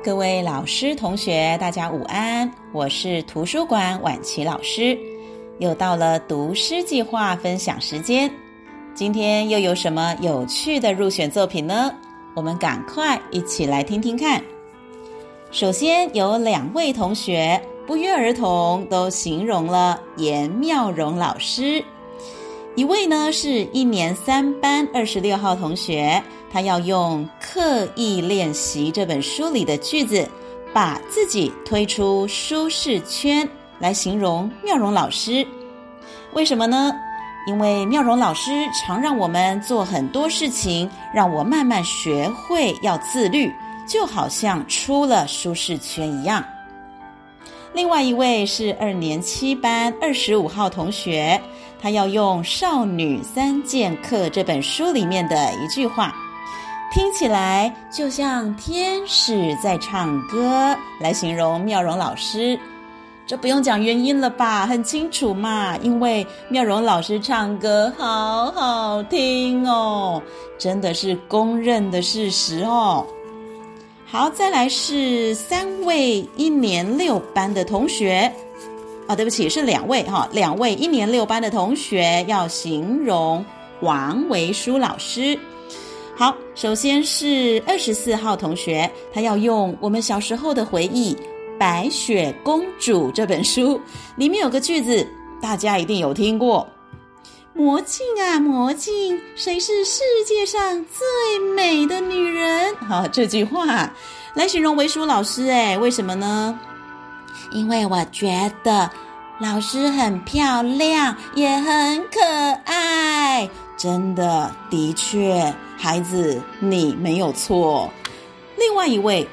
各位老师同学大家午安，我是图书馆婉琪老师。又到了读诗计划分享时间，今天又有什么有趣的入选作品呢？我们赶快一起来听听看。首先有2位同学不约而同都形容了颜妙蓉老师。一位呢是1年3班26号同学，他要用《刻意练习》这本书里的句子，把自己推出舒适圈来形容妙蓉老师。为什么呢？因为妙蓉老师常让我们做很多事情，让我慢慢学会要自律，就好像出了舒适圈一样。另外一位是2年7班25号同学，他要用《少女3剑客》这本书里面的一句话，听起来就像天使在唱歌，来形容妙蓉老师。这不用讲原因了吧，很清楚嘛，因为妙蓉老师唱歌好好听哦，真的是公认的事实哦。好，再来是3位1年6班的同学对不起，是2位2位1年6班的同学要形容王维书老师。好，首先是24号同学，他要用我们小时候的回忆《白雪公主》这本书，里面有个句子大家一定有听过，魔镜啊魔镜，谁是世界上最美的女人？这句话来形容维书老师为什么呢？因为我觉得老师很漂亮，也很可爱。真的，的确，孩子你没有错。另外一位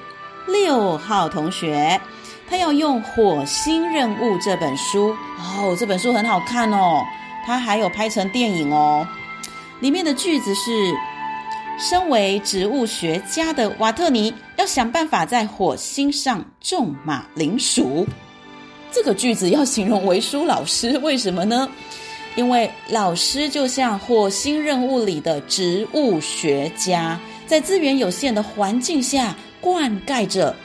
6号同学，他要用《火星任务》这本书这本书很好看哦，他还有拍成电影哦。里面的句子是，身为植物学家的瓦特尼要想办法在火星上种马铃薯。这个句子要形容维书老师，为什么呢？因为老师就像火星任务里的植物学家，在资源有限的环境下灌溉着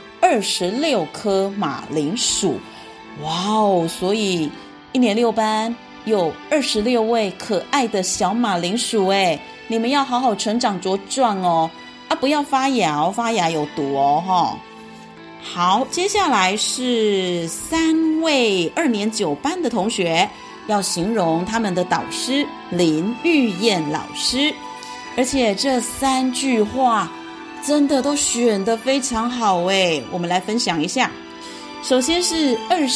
26颗马铃薯。哇哦，所以1年6班有26位可爱的小马铃薯你们要好好成长茁壮哦，不要发芽发芽有毒哦好，接下来是3位2年9班的同学，要形容他们的导师林玉燕老师，而且这3句话真的都选得非常好我们来分享一下。首先是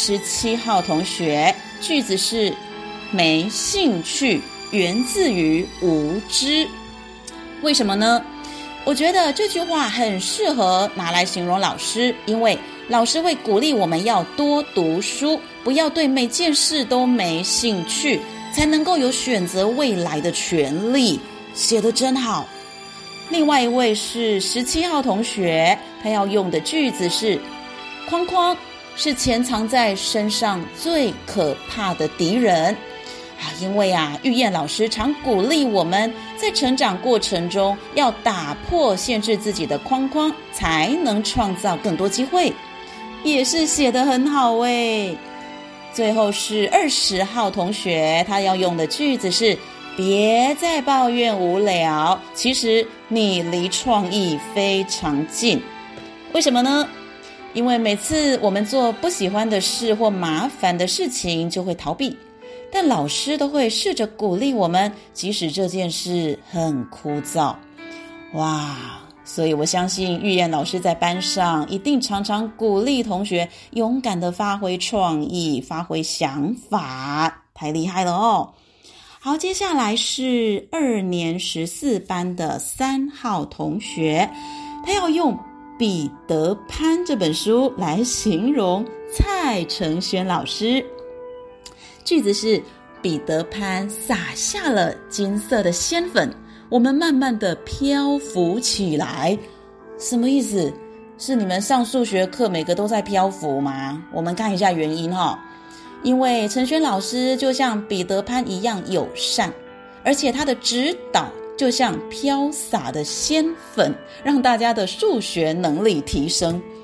27号同学，句子是没兴趣源自于无知。为什么呢？我觉得这句话很适合拿来形容老师，因为老师会鼓励我们要多读书，不要对每件事都没兴趣，才能够有选择未来的权利。写得真好。另外一位是17号同学，他要用的句子是，框框是潜藏在身上最可怕的敌人。因为玉燕老师常鼓励我们在成长过程中要打破限制自己的框框，才能创造更多机会，也是写得很好最后是20号同学，他要用的句子是，别再抱怨无聊，其实你离创意非常近。为什么呢？因为每次我们做不喜欢的事或麻烦的事情就会逃避，但老师都会试着鼓励我们，即使这件事很枯燥。所以我相信玉燕老师在班上一定常常鼓励同学勇敢地发挥创意，发挥想法，太厉害了哦。好，接下来是2年14班的3号同学，他要用《彼得潘》这本书来形容蔡承轩老师。句子是，彼得潘撒下了金色的仙粉，我们慢慢的漂浮起来。什么意思？是你们上数学课每个都在漂浮吗？我们看一下原因因为承轩老师就像彼得潘一样友善，而且他的指导就像飘洒的仙粉，让大家的数学能力提升。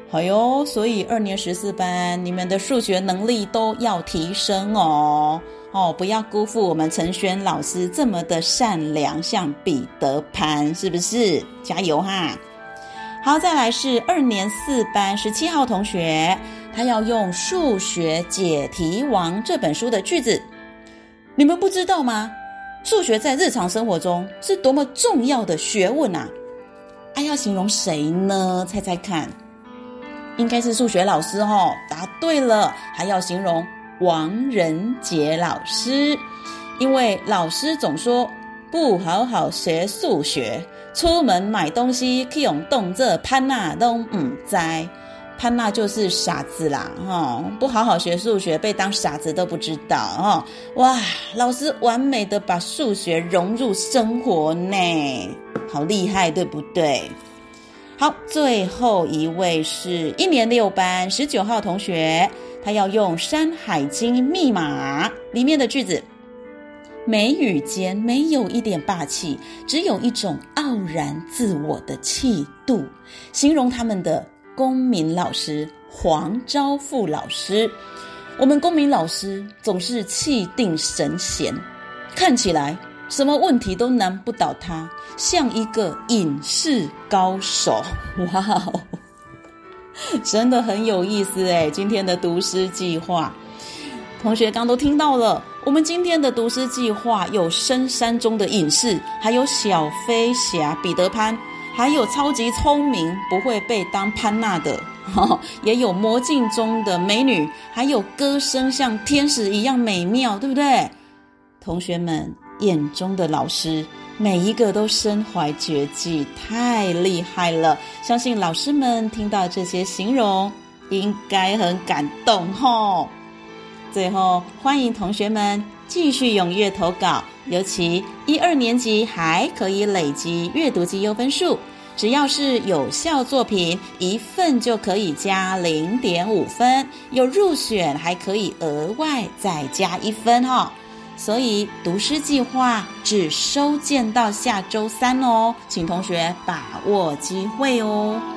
哎呦，所以2年14班你们的数学能力都要提升哦，不要辜负我们陈轩老师这么的善良，像彼得潘，是不是？加油哈！好，再来是2年4班17号同学，他要用《数学解题王》这本书的句子。你们不知道吗？数学在日常生活中是多么重要的学问啊！要形容谁呢？猜猜看。应该是数学老师哦，答对了，还要形容王仁杰老师，因为老师总说不好好学数学，出门买东西去用动这潘娜都不知，潘娜就是傻子啦，不好好学数学，被当傻子都不知道哇，老师完美的把数学融入生活呢，好厉害，对不对？好，最后一位是1年6班19号同学，他要用《山海经密码》里面的句子。眉宇间没有一点霸气，只有一种傲然自我的气度，形容他们的公民老师黄昭富老师。我们公民老师总是气定神闲，看起来什么问题都难不倒他，像一个隐士高手。哇哦，真的很有意思耶，今天的读诗计划同学刚都听到了，我们今天的读诗计划有深山中的隐士，还有小飞侠彼得潘，还有超级聪明不会被当潘娜的也有魔镜中的美女，还有歌声像天使一样美妙，对不对？同学们眼中的老师每一个都身怀绝技，太厉害了，相信老师们听到这些形容应该很感动最后欢迎同学们继续踊跃投稿，尤其1、2年级还可以累积阅读绩优分数，只要是有效作品1份就可以加0.5分，有入选还可以额外再加1分所以读诗计划只收件到下周3请同学把握机会